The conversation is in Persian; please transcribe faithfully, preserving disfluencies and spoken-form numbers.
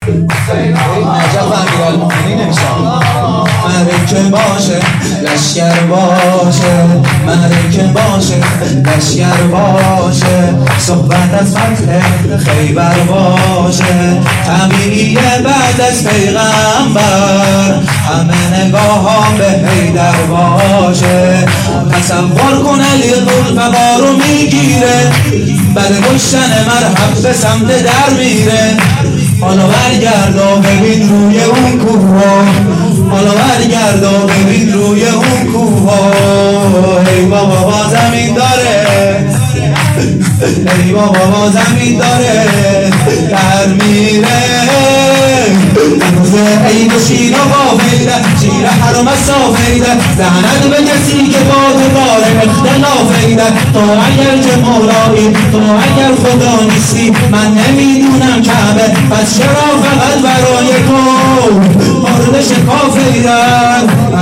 نجف امیرالمومنین نمیشم معرکه باشه لشکر باشه معرکه باشه لشکر باشه صحبت از فتح خیبر باشه طبیعیه بعد از پیغمبر همه نگاه ها به حیدر باشه تصور کن علی ذوالفقار رو میگیره بعد کشتن مرحب به سمت در میره حالا برگرد و ببین روی اون کوه حالا برگرد و ببین روی اون کوه ای بابا با زمین داره ای بابا با زمین داره در میره نموزه عید و شیر و بافیده شیر حرم صافیده زند به کسی که با دکار اختلافیده تو اگر که مولایی تو اگر خدا نیستی من نمیدونم کعبه پس چرا فقط برای تو مورد شکافیده